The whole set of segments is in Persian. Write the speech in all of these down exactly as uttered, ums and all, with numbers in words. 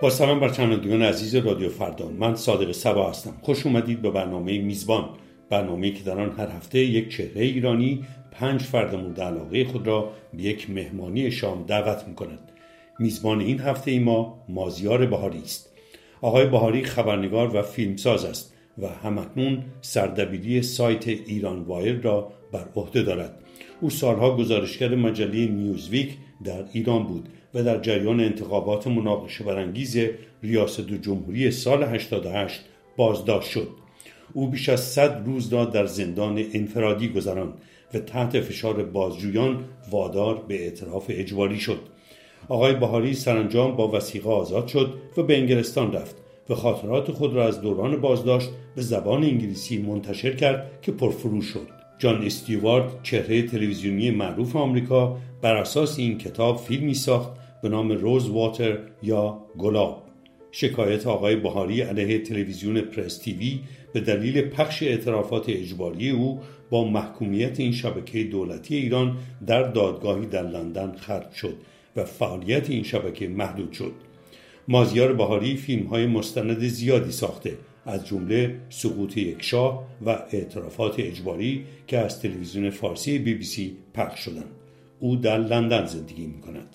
با سلام بر شنوندگان عزیز رادیو فردا، من صادق صبا هستم. خوش اومدید به برنامه میزبان، برنامه‌ای که در آن هر هفته یک چهره ایرانی پنج فرد مورد علاقه خود را به یک مهمانی شام دعوت می‌کند. میزبان این هفته ای ما مازیار بهاری است. آقای بهاری خبرنگار و فیلمساز است و همکنون سردبیری سایت ایران وایر را بر عهده دارد. او سالها گزارشگر مجله نیوزویک در ایران بود و در جریان انتخابات مناقشه برانگیز ریاست جمهوری سال هشتاد و هشت بازداشت شد. او بیش از صد روز را در زندان انفرادی گذراند و تحت فشار بازجویان وادار به اعتراف اجباری شد. آقای بهاری سرانجام با وثیقه آزاد شد و به انگلستان رفت و خاطرات خود را از دوران بازداشت به زبان انگلیسی منتشر کرد که پرفروش شد. جان استیوارت، چهره تلویزیونی معروف آمریکا، بر اساس این کتاب فیلمی ساخت به نام روز واتر یا گلاب. شکایت آقای بهاری علیه تلویزیون پرس تیوی به دلیل پخش اعترافات اجباری او با محکومیت این شبکه دولتی ایران در دادگاهی در لندن ختم شد و فعالیت این شبکه محدود شد. مازیار بهاری فیلم‌های مستند زیادی ساخته، از جمله سقوط یک شاه و اعترافات اجباری که از تلویزیون فارسی بی بی سی پخش شدند. او در لندن زندگی می‌کند.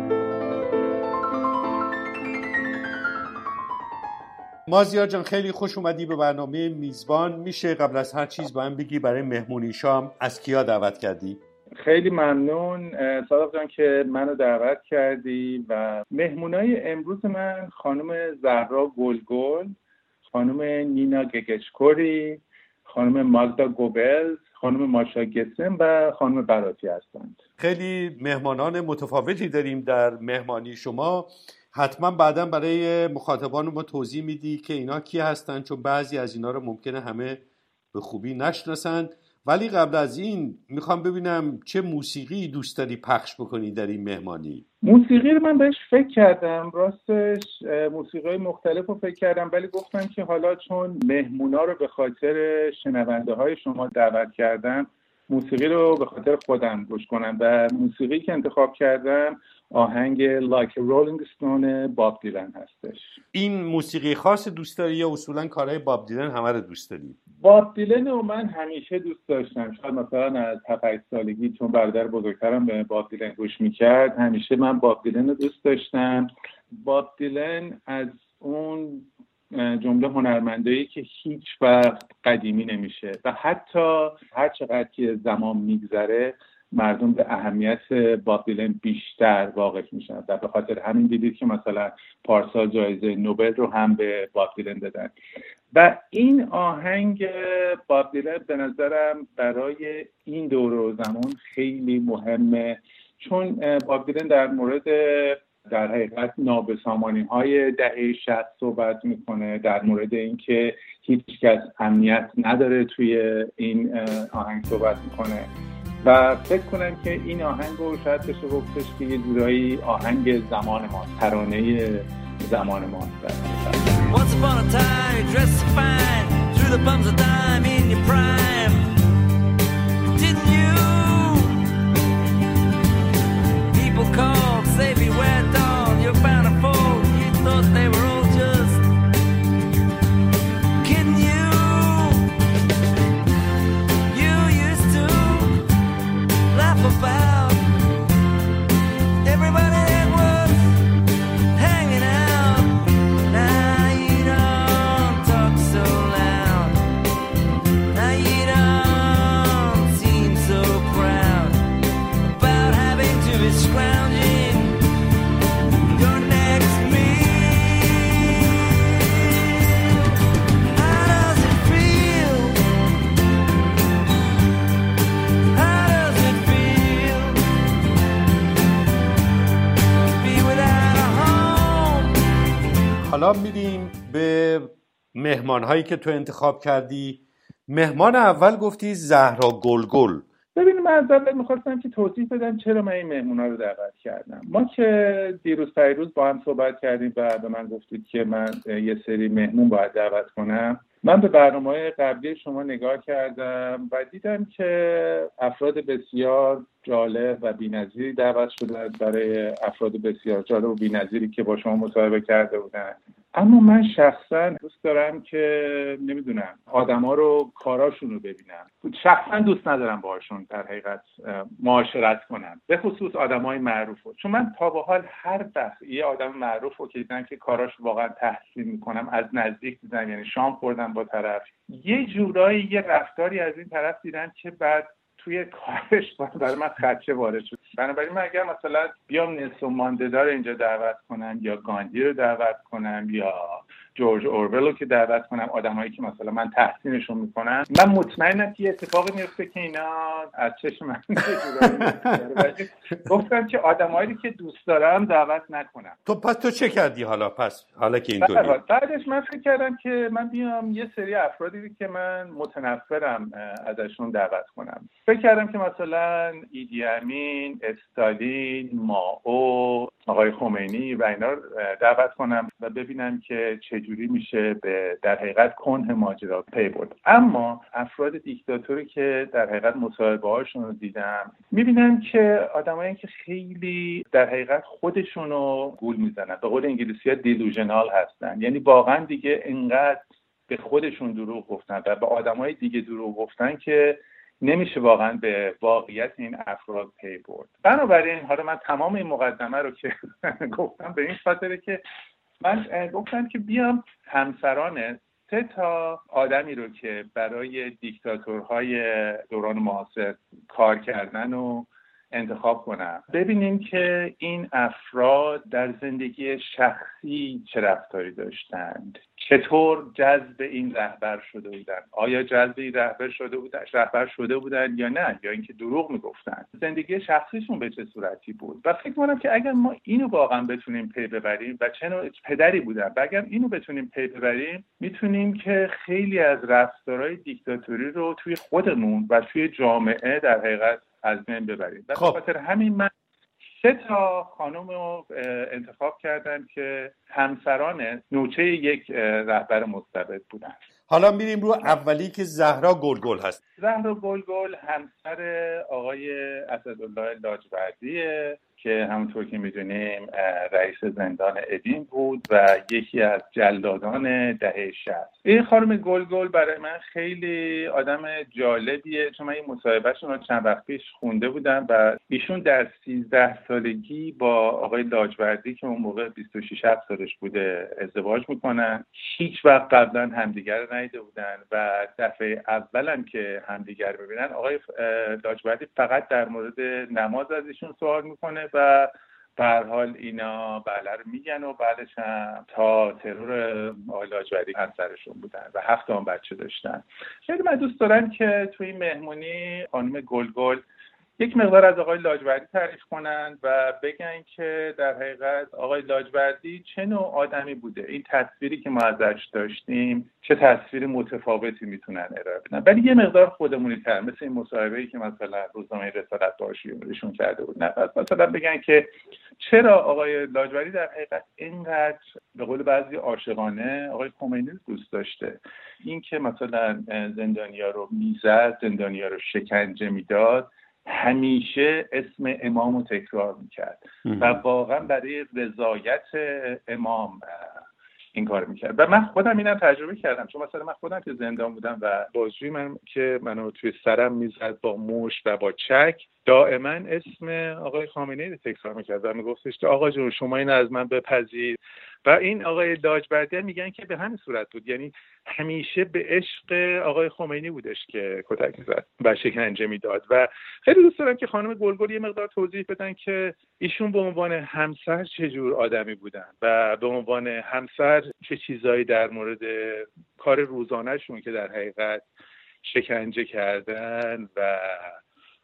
مازیار جان، خیلی خوش اومدی به برنامه میزبان. میشه قبل از هر چیز با هم بگی برای مهمونی شام از کیا دعوت کردی؟ خیلی ممنون صادق جان که منو دعوت کردی و مهمونای امروز من خانم زهرا گلگل، خانم نینا گگشکوری، خانم ماگدا گوبلز، خانم ماشا گسم و خانم براتی هستند. خیلی مهمانان متفاوتی داریم در مهمانی شما. حتما بعداً برای مخاطبان ما توضیح میدی که اینا کی هستن، چون بعضی از اینا رو ممکنه همه به خوبی نشناسن. ولی قبل از این میخوام ببینم چه موسیقی دوست داری پخش بکنی در این مهمانی؟ موسیقی رو من بهش فکر کردم، راستش موسیقی مختلف رو فکر کردم، ولی گفتم که حالا چون مهمونا رو به خاطر شنونده های شما دعوت کردم، موسیقی رو به خاطر خودم گوش کنم و موسیقی که انتخاب کردم آهنگ Like a Rolling Stone باب دیلن هستش. این موسیقی خاص دوست داری یا اصولا کارهای باب دیلن همه رو دوست داری؟ باب دیلن رو من همیشه دوست داشتم. شاید مثلا از هفت هشت سالگی چون برادر بزرگترم به باب دیلن گوش میکرد، همیشه من باب دیلن رو دوست داشتم. باب دیلن از اون جمله هنرمندایی که هیچ وقت قدیمی نمیشه و حتی هر چقدر که زمان میگذره مردم به اهمیت باب دیلن بیشتر واقف میشن و به خاطر همین دیدید که مثلا پارسال جایزه نوبل رو هم به باب دیلن دادن. و این آهنگ باب دیلن به نظرم برای این دور و زمان خیلی مهمه، چون باب دیلن در مورد در حقیقت نابسامانی‌های دهه شصت صحبت میکنه، در مورد اینکه هیچ کس امنیت نداره توی این آهنگ صحبت میکنه و فکر کنم که این آهنگ رو شاید بشه گفتش که یه جورایی آهنگ زمان ماست، ترانه زمان ماست. Once upon a time you dressed fine, threw the bums of dime in your prime, didn't you? People called, say beware doll, you're bound to fall, you thought they were all just kidding you. You used to laugh about everybody that was hanging out. Now you don't talk so loud. Now you don't seem so proud about having to be scrounging your next meal. How does it feel? How does it feel to be without a home? حالا میریم به مهمان هایی که تو انتخاب کردی. مهمان اول گفتی زهرا گلگل. ببینید من از اول می‌خواستم که توضیح بدم چرا من این مهمونا رو دعوت کردم. ما که دیروز پیروز با هم صحبت کردیم و به من گفتید که من یه سری مهمون باید دعوت کنم. من به برنامه‌های قبلی شما نگاه کردم و دیدم که افراد بسیار جالب و بی‌نظیری دعوت شدن برای افراد بسیار جالب و بی‌نظیری که با شما مصاحبه کرده بودن. اما من شخصا دوست دارم که نمیدونم آدما رو کاراشون رو ببینم. شخصا دوست ندارم باهاشون در حقیقت معاشرت کنم، به خصوص آدمای معروفو. چون من تا به حال هر وقت یه آدم معروفو که دیدم که کاراش واقعا تحسین میکنم از نزدیک دیدم، یعنی شام خوردم با طرف، یه جورایی یه رفتاری از این طرف دیدم که بعد توی کارش برای من خدشه وارد شد. بنابراین من اگر مثلا بیام نلسون ماندلا رو اینجا دعوت کنم یا گاندی رو دعوت کنم یا جورج اورول رو که دعوت کنم، آدمایی که مثلا من تحسینشون میکنم، من مطمئنم که اتفاقی میفته که اینا از چشم من میفته. گفتم که آدمایی که دوست دارم دعوت نکنم. تو پس تو چه کردی حالا؟ پس حالا که اینطوری بعدش من فکر کردم که من بیام یه سری افرادی که من متنفرم ازشون دعوت کنم. فکر کردم که مثلا ایدی امین، استالین، مائو، آقای خمینی و اینا رو دعوت کنم و ببینم که چجوری میشه به در حقیقت کنه ماجرا پی برد. اما افراد دیکتاتوری که در حقیقت مصاحبه هاشون رو دیدم، میبینم که آدمایی که خیلی در حقیقت خودشون رو گول میزنن، به قول انگلیسی ها دیلوژنال هستن، یعنی واقعا دیگه اینقدر به خودشون دروغ گفتن و به آدمای دیگه دروغ گفتن که نمیشه واقعا به واقعیت این افراد پی برد. بنابراین حالا من تمام این مقدمه رو که گفتم به این خاطره که من گفتم که بیام همسران سه تا آدمی رو که برای دیکتاتورهای دوران معاصر کار کردن و انتخاب کنم، ببینیم که این افراد در زندگی شخصی چه رفتاری داشتند، چطور جذب این رهبر شده بودن، آیا جذب این رهبر شده بودن رهبر شده بودن یا نه، یا اینکه دروغ میگفتن، زندگی شخصیشون به چه صورتی بود. و فکر کنم که اگر ما اینو واقعا بتونیم پی ببریم و چه نوع پدری بودن و اگر اینو بتونیم پی ببریم، میتونیم که خیلی از رفتارهای دیکتاتوری رو توی خودمون و توی جامعه در حقیقت از بین ببریم. و به خاطر همین من سه تا خانم رو انتخاب کردم که همسران نوچه یک رهبر مستبد بودن. حالا میریم رو اولی که زهرا گلگل هست. زهرا گلگل همسر آقای اسدالله لاجوردیه که همونطور که میدونیم رئیس زندان ادین بود و یکی از جلادان دهه شصت. این خانم گلگل برای من خیلی آدم جالبیه، چون من این مصاحبهشون رو چند وقت پیش خونده بودم و ایشون در سیزده سالگی با آقای لاجوردی که اون موقع بیست و شش سالش بوده ازدواج میکنن. هیچ وقت قبلا همدیگر رو ندیده بودن و دفعه اولم که همدیگر ببینن آقای لاجوردی فقط در مورد نماز از ایشون سوال میکنه و به هر حال اینا بله رو میگن و بعدش هم تا ترور آقای لاجوردی همسرشون بودن و هفت تا بچه داشتن. خیلی من دوست دارم که توی این مهمونی خانم گلگل یک مقدار از آقای لاجوردی تعریف کنن و بگن که در حقیقت آقای لاجوردی چه نوع آدمی بوده، این تصویری که ما ازش داشتیم چه تصویر متفاوتی میتونن ارائه بدن، ولی یه مقدار خودمونی تر، مثل این مصاحبه‌ای که مثلا روزنامه رسالت باشیشون کرده بود. نه مثلا بگن که چرا آقای لاجوردی در حقیقت اینقدر به قول بعضی عاشقانه آقای خمینی دوست داشته، این که مثلا زندانیا رو میزد، زندانیا رو شکنجه میداد، همیشه اسم امام رو تکرار میکرد و واقعا برای رضایت امام این کار میکرد. و من خودم اینم تجربه کردم، چون مثلا من خودم که زندان بودم و بازجوی من که منو توی سرم میزد با مشت و با چک، دائما اسم آقای خامنه‌ای رو تکرار میکرد و میگفتش که آقا جون شما این از من بپذیر. و این آقای لاجوردی میگن که به همین صورت بود، یعنی همیشه به عشق آقای خمینی بودش که کتک می‌زد و شکنجه میداد. و خیلی دوست دارم که خانم گلگل یه مقدار توضیح بدن که ایشون به عنوان همسر چه جور آدمی بودن و به عنوان همسر چه چیزایی در مورد کار روزانه‌شون که در حقیقت شکنجه کردن و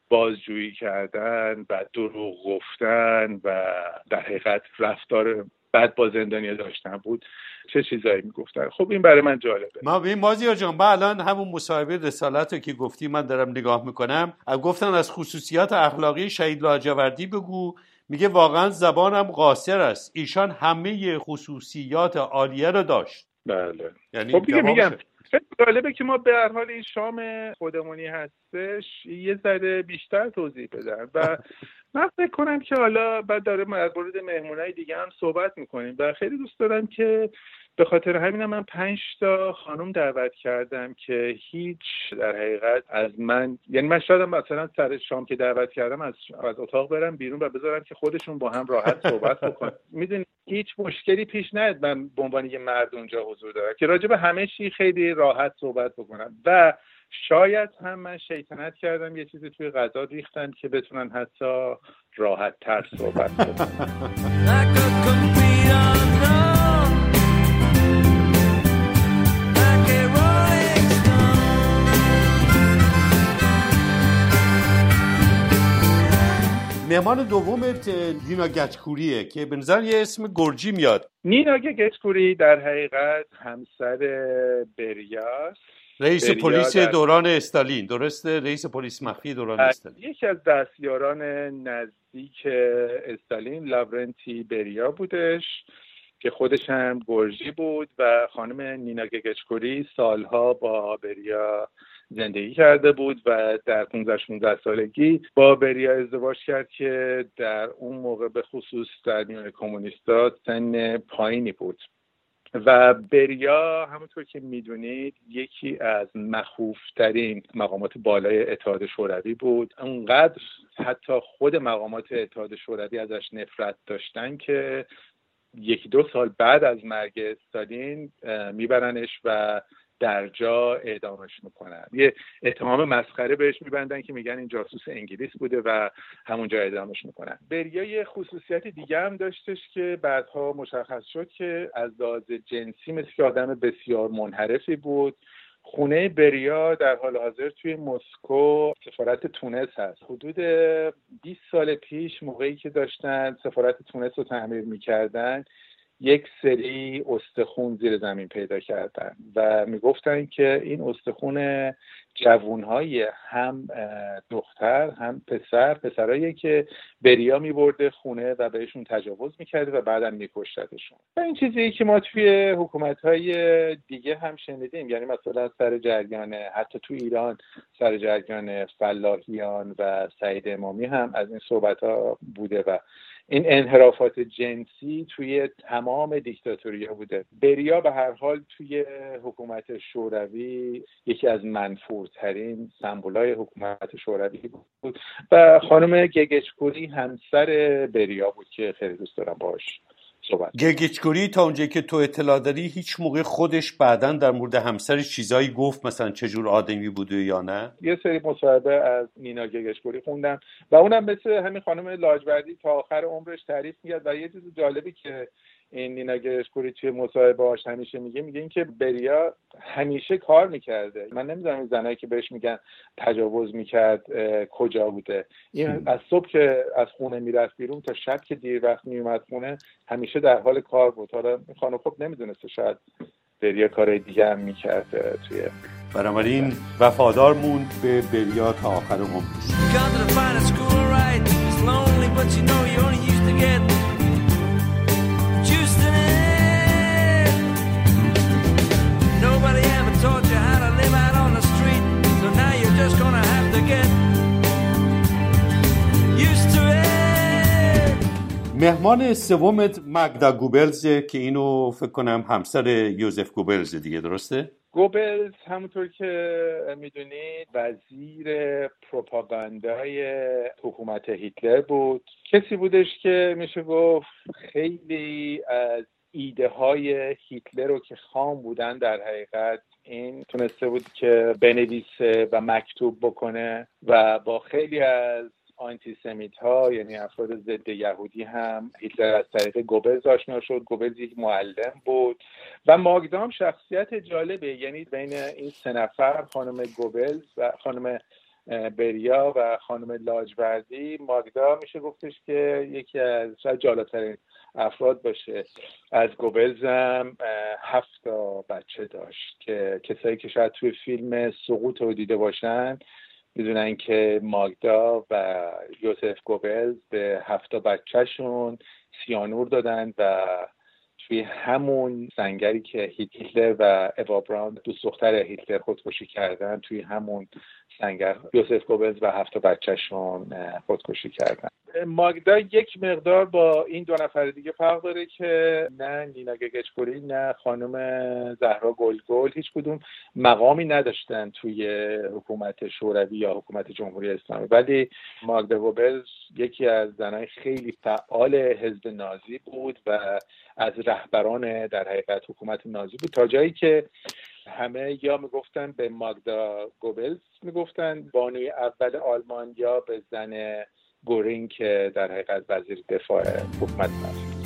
بازجویی کردن و دروغ گفتن و در حقیقت رفتار بعد با زندانیا داشتن بود چه چیزایی میگفتن. خب این برای من جالبه. ما ببین مازیار جان، من الان همون مصاحبه رسالت رو که گفتی من دارم نگاه میکنم، گفتن از خصوصیات اخلاقی شهید لاجوردی بگو. میگه واقعا زبانم قاصر است، ایشان همه خصوصیات عالیه رو داشت. بله. یعنی خب دیگه میگم خیلی جالبه که ما به هر حال این شام خودمونی هستش یه ذره بیشتر توضیح بدم و من فکر کنم که حالا بعد داره در مورد مهمونای دیگه هم صحبت میکنیم و خیلی دوست دارم که به خاطر همینم من پنج تا خانم دعوت کردم که هیچ در حقیقت از من، یعنی من شاید مثلا سر شام که دعوت کردم از از اتاق برم بیرون و بذارم که خودشون با هم راحت صحبت بکنن. میدونی هیچ مشکلی پیش نیاد من به عنوان یه مرد اونجا حضور دارم که راجع به همه چی خیلی راحت صحبت بکنم و شاید هم من شیطنت کردم یه چیزی توی غذا ریختم که بتونن حتی راحت تر صحبت کنن. مهمان دومت نینا گچکوریه که به نظر یه اسم گرجی میاد. نینا گچکوری در حقیقت همسر بریاست، رئیس پلیس در... دوران استالین، درسته؟ رئیس پلیس مخفی دوران استالین. یکی از دستیاران نزدیک استالین لاورنتی بریا بودش که خودش هم گرجی بود و خانم نینا گچکوری سالها با بریا زندگی کرده بود و در پانزده شانزده سالگی با بریا ازدواج کرد که در اون موقع به خصوص در میان کمونیستا سن پایینی بود و بریا همونطور که میدونید یکی از مخوفترین مقامات بالای اتحاد شوروی بود. اونقدر حتی خود مقامات اتحاد شوروی ازش نفرت داشتن که یکی دو سال بعد از مرگ استالین میبرنش و در جا اعدامش میکنن. یه اتهام مسخره بهش میبندن که میگن این جاسوس انگلیس بوده و همونجا اعدامش میکنن. بریا یه خصوصیت دیگه هم داشتش که بعدها مشخص شد که از لحاظ جنسی مثل که آدم بسیار منحرفی بود. خونه بریا در حال حاضر توی مسکو سفارت تونس هست. حدود بیست سال پیش موقعی که داشتن سفارت تونس رو تعمیر میکردن یک سری استخون زیر زمین پیدا کردن و میگفتن که این استخون جوانهای هم دختر هم پسر پسرایی که بریا میبرده خونه و بهشون تجاوز میکرده و بعدم میکشتشون. و این چیزی که ما توی حکومت‌های دیگه هم شنیدیم، یعنی مثلا سر جریان حتی تو ایران سر جریان فلاحیان و سعید امامی هم از این صحبت‌ها بوده و این انحرافات جنسی توی تمام دیکتاتوری‌ها بوده. بریا به هر حال توی حکومت شوروی یکی از منفورترین سمبولای حکومت شوروی بود و خانم گگچکوری همسر بریا بود که خیلی دوست دارم باهاش صحبت. گگچکوری تا اونجایی که تو اطلاع داری هیچ موقع خودش بعداً در مورد همسرش چیزایی گفت، مثلا چه جور آدمی بوده یا نه؟ یه سری مصاحبه از نینا گگچکوری خوندم و اونم مثل همین خانم لاجوردی تا آخر عمرش تعریف می‌کرد و یه چیز جالبی که این نینا گگچکوری توی مصاحبه‌هاش همیشه میگه میگه این که بریا همیشه کار میکرده. من نمیدونم این زنایی که بهش میگن تجاوز میکرد کجا بوده. این از صبح که از خونه میرفت بیرون تا شب که دیر وقت میومد خونه همیشه در حال کار بود. حالا خانم خب نمیدونسته شاید بریا کار دیگه هم میکرد توی. بنابراین وفادار موند به بریا تا آخر عمرش. مهمان سومت ماگدا گوبلز که اینو فکر کنم همسر یوزف گوبلز دیگه، درسته؟ گوبلز همونطور که میدونید وزیر پروپاگاندای حکومت هیتلر بود. کسی بودش که میشه گفت خیلی از ایده های هیتلر رو که خام بودن در حقیقت این تونسته بود که بنویسه و مکتوب بکنه و با خیلی از آنتی سمیت ها یعنی افراد ضد یهودی هم هیتلر از طریق گوبلز آشنا شد. گوبلز یک معلم بود و ماگدا هم شخصیت جالبه، یعنی بین این سه نفر خانم گوبلز و خانم بریا و خانم لاجوردی ماگدا میشه گفتش که یکی از شاید جالب‌ترین افراد باشه. از گوبلز هم هفت تا بچه داشت که کسایی که شاید توی فیلم سقوط رو دیده باشن میدونن که ماگدا و یوزف گوبلز به هفت تا بچهشون سیانور دادن و توی همون سنگری که هیتلر و اوا براون دوست دختر هیتلر خودکشی کردن، توی همون سنگر یوزف گوبلز و هفت خودشون خودکشی کردن. ماگدا یک مقدار با این دو نفر دیگه فرق داره که نه نینا گگچپوری نه خانم زهرا گلگل هیچ کدوم مقامی نداشتن توی حکومت شوروی یا حکومت جمهوری اسلامی، ولی ماگدا گوبلز یکی از زنای خیلی فعال حزب نازی بود و از رهبران در حقیقت حکومت نازی بود، تا جایی که همه یا میگفتن به ماگدا گوبلز میگفتن بانوی اول آلمان یا به زن گورینگ که در حقیقت وزیر دفاع حکومت نازی.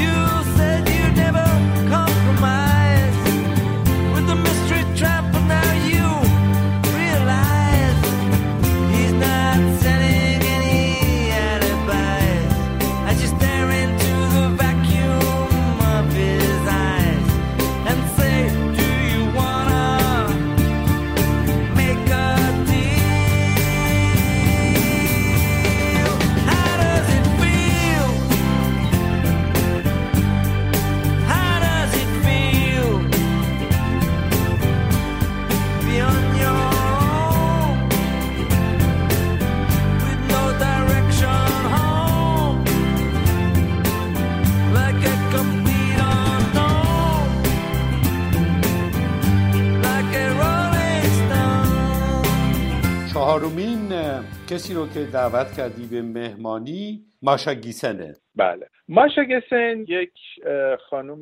چهارمین کسی رو که دعوت کردی به مهمانی ماشا گیسنه. بله، ماشا گیسن یک خانم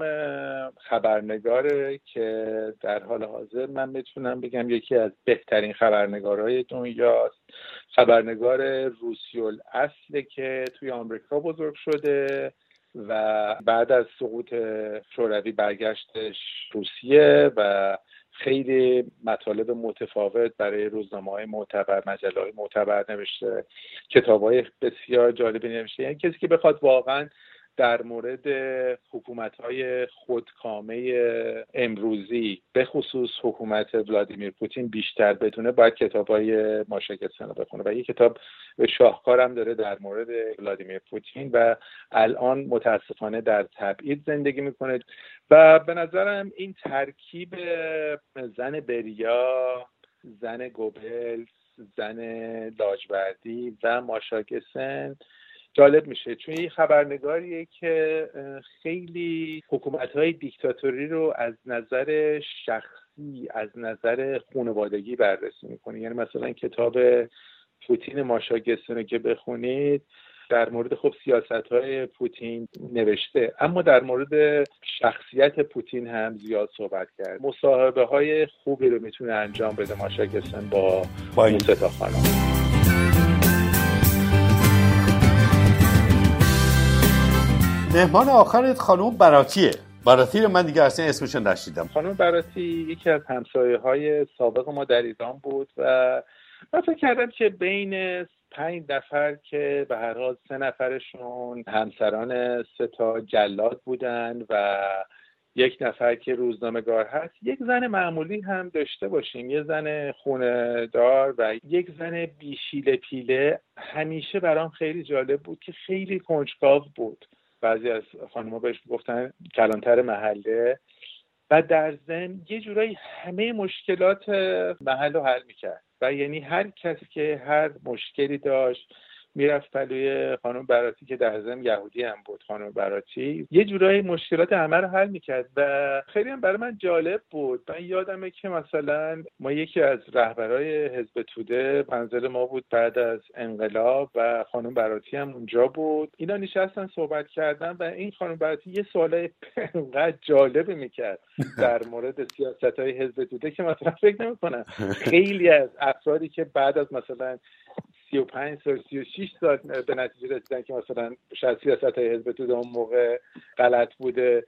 خبرنگاره که در حال حاضر من میتونم بگم یکی از بهترین خبرنگارهای دنیاست. خبرنگار روسی الاصله که توی آمریکا بزرگ شده و بعد از سقوط شوروی برگشتش روسیه و خیلی مطالب متفاوت برای روزنامه‌های معتبر، مجله‌های معتبر نوشته، کتاب‌های بسیار جالبی نوشته. یعنی کسی که بخواد واقعاً در مورد حکومت‌های خودکامه امروزی به خصوص حکومت ولادیمیر پوتین بیشتر بدونه باید کتاب‌های ماشا گیسن رو بخونه و یک کتاب شاهکارم داره در مورد ولادیمیر پوتین و الان متاسفانه در تبعید زندگی میکنه و به نظرم این ترکیب زن بریا، زن گوبلز، زن لاجوردی و ماشا گیسن جالب میشه، چون این خبرنگاریه که خیلی حکومت‌های دیکتاتوری رو از نظر شخصی، از نظر خانوادگی بررسی میکنه. یعنی مثلا کتاب پوتین ماشا گیسن رو که بخونید در مورد خب سیاست‌های پوتین نوشته، اما در مورد شخصیت پوتین هم زیاد صحبت کرد. مصاحبه‌های خوبی رو میتونه انجام بده ماشا گیسن با اون سه تا خانم. مهمان آخرت خانم براتی. براتی رو من دیگه اصلا اسمش رو نشیدم. خانم براتی یکی از همسایه‌های سابق ما در ایران بود و من فکر کردم که بین پنج نفر که به هر حال سه نفرشون همسران سه تا جلاد بودن و یک نفر که روزنامه‌نگار هست، یک زن معمولی هم داشته باشیم، یه زن خونه دار و یک زن بیشیله پیله. همیشه برام خیلی جالب بود که خیلی کنجکاو بود. بعضی از خانم‌ها بهش گفتن کلانتر محله و در ضمن یه جورایی همه مشکلات محل رو حل می‌کرد و یعنی هر کسی که هر مشکلی داشت میرفت پلوی خانم براتی که در ضمن یهودی هم بود. خانم براتی یه جورایی مشکلات همه رو حل میکرد و خیلی هم برای من جالب بود. من یادمه که مثلا ما یکی از رهبرای حزب توده منزل ما بود بعد از انقلاب و خانم براتی هم اونجا بود. اینا نشستن صحبت کردن و این خانم براتی یه سوالای انقدر جالب میکرد در مورد سیاست‌های حزب توده که مثلا فکر نمی‌کنم خیلی از افرادی که بعد از مثلا سی و پنج سال سی و شش سال به نتیجه رسیدن که مثلا شاید سیاست های حزب توده اون موقع غلط بوده،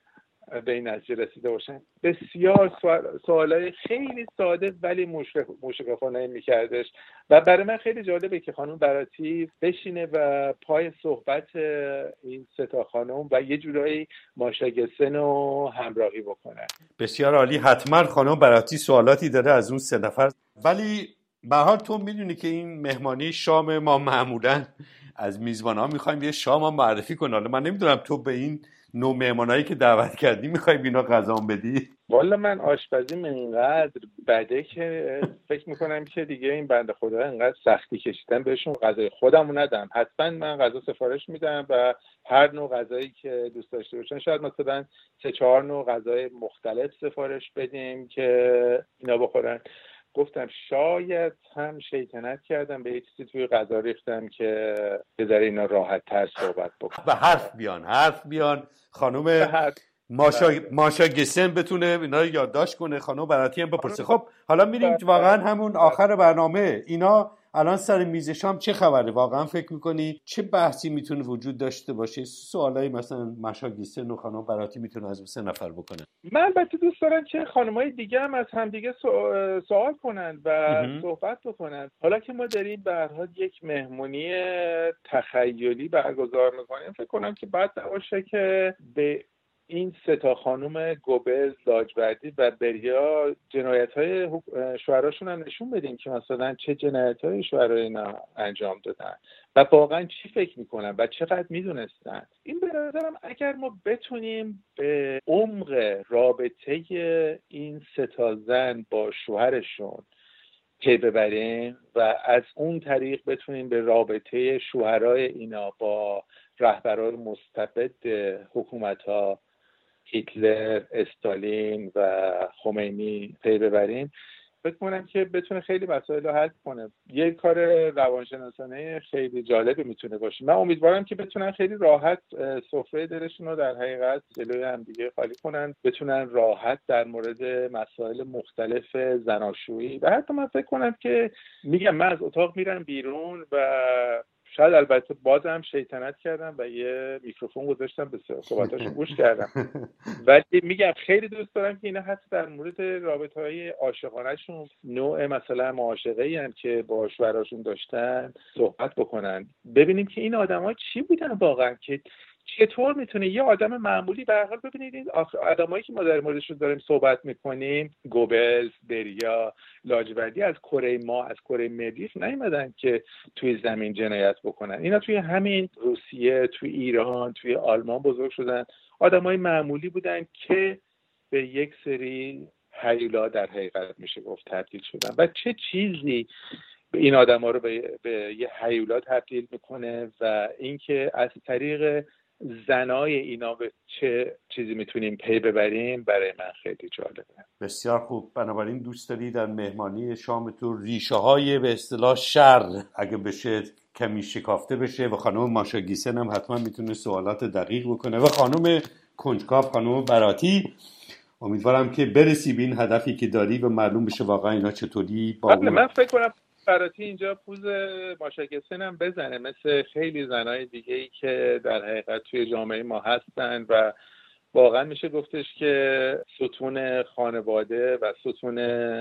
به این نتیجه رسیده باشن. بسیار سوالای خیلی ساده ولی مشرفانه میکردش و برای من خیلی جالبه که خانم براتی بشینه و پای صحبت این سه تا خانم و یه جورایی ماشا گسن رو همراهی بکنه. بسیار عالی. حتما خانم براتی سوالاتی داره از اون سه نفر، ولی به هر حال تو میدونی که این مهمانی شام ما معمولا از میزبان‌ها میخوایم یه شام هم معرفی کنه. حالا من نمیدونم تو به این نوع مهمانایی که دعوت کردی میخوای بینا غذا بدی؟ والا من آشپزیم اینقدر بده که فکر میکنم که دیگه این بنده خدا اینقدر سختی کشیدن بهشون غذای خودمو ندم. حتما من غذا سفارش میدم و هر نوع غذایی که دوست داشته باشن، شاید مثلا سه چهار نوع غذای مختلف سفارش بدیم که اینا بخورن. گفتم شاید هم شیطنت کردم به یه چیزی توی غذا ریختم که بذاره اینا راحت تر صحبت بکنم. و حرف بیان حرف بیان خانم ماشا ماشا گسن بتونه اینا رو یادداشت کنه، خانم براتی هم بپرسه. خب حالا میریم واقعا همون آخر برنامه. اینا الان سر میز شام چه خبره؟ واقعا فکر میکنی چه بحثی میتونه وجود داشته باشه؟ سوالایی مثلا ماشا گسن و خانم براتی میتونه از سه نفر بکنه. من البته دوست دارم که خانمای دیگه هم از هم دیگه سوال کنن و صحبت بکنن. حالا که ما داریم به هر حال یک مهمونی تخیلی برگزار میکنیم، فکر کنم که بعد باشه که به این سه تا خانم گوبز، لاجوردی و بریا جنایت‌های شوهراشون هم نشون بدیم که مثلا چه جنایت‌های شوهرای اینا انجام دادن و واقعا چی فکر میکنن و چقدر میدونستن. این به نظرم اگر ما بتونیم به عمق رابطه این سه تا زن با شوهرشون پی ببریم و از اون طریق بتونیم به رابطه شوهرای اینا با رهبران مستبد حکومت‌ها هیتلر، استالین و خمینی پی ببریم، فکر کنم که بتونه خیلی مسائل رو حل کنه. یه کار روانشناسانه خیلی جالبی میتونه باشه. من امیدوارم که بتونن خیلی راحت سفره دلشون رو در حقیقت جلوی هم دیگه خالی کنن، بتونن راحت در مورد مسائل مختلف زناشویی و حتی من فکر کنم که میگم من از اتاق میرم بیرون و شاید البته بازم شیطنت کردم و یه میکروفون گذاشتم به صحبتاشون گوش کردم، ولی میگم خیلی دوست دارم که اینا حتی در مورد رابطه‌های عاشقانه‌شون، نوع مثلا معاشقه‌ای هم که با شوهراشون داشتن صحبت بکنن، ببینیم که این آدم‌ها چی بودن واقعا، که چطور میتونه یه آدم معمولی به هر حال. ببینید این آدمایی که ما در موردشون داریم صحبت میکنیم، گوبلز، بریا، لاجوردی، از کره ما از کره مریخ نیومدن که توی زمین جنایت بکنن. اینا توی همین روسیه، توی ایران، توی آلمان بزرگ شدن. آدمای معمولی بودن که به یک سری هیولا در حقیقت میشه گفت تبدیل شدن و چه چیزی این آدما رو به, به یه هیولا تبدیل میکنه و اینکه از طریق زنای اینا به چه چیزی میتونیم پی ببریم برای من خیلی جالبه. بسیار خوب. بنابراین دوست داری در مهمانی شام تو ریشه های به اصطلاح شر اگه بشه کمی شکافته بشه و خانم ماشا گسن هم حتما میتونه سوالات دقیق بکنه و خانم کنجکاو، خانم براتی. امیدوارم که برسی به این هدفی که داری و معلوم بشه واقعا اینا چطوری با اون... من فکر کنم براتی اینجا پوز ماشا گسن هم بزنه مثل خیلی زنای دیگه‌ای که در حقیقت توی جامعه ما هستن و واقعا میشه گفتش که ستون خانواده و ستون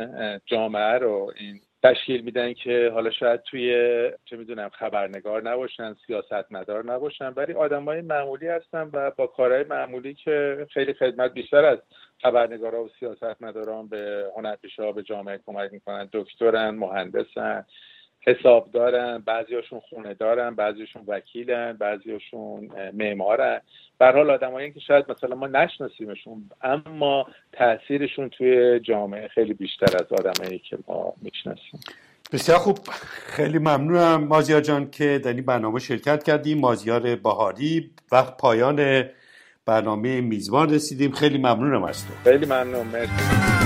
جامعه رو این تشکیل میدن که حالا شاید توی چه میدونم خبرنگار نباشن، سیاستمدار نباشن، ولی آدمای معمولی هستن و با کارهای معمولی که خیلی خدمت بیشتر از خبرنگارا و سیاستمداران به هنرپیشه‌ها به جامعه کمک میکنن. دکترن، مهندسن، حسابدارن، بعضیاشون خونه دارن، بعضیاشون وکیلن، بعضیاشون معمارن. به هر حال آدمایی که شاید مثلا ما نشناسیمشون اما تاثیرشون توی جامعه خیلی بیشتر از آدمایی که ما میشناسیم. بسیار خوب. خیلی ممنونم مازیار جان که در این برنامه شرکت کردیم. مازیار بهاری. وقت پایان برنامه میزبان رسیدیم. خیلی ممنونم از تو. خیلی ممنون. مرسی.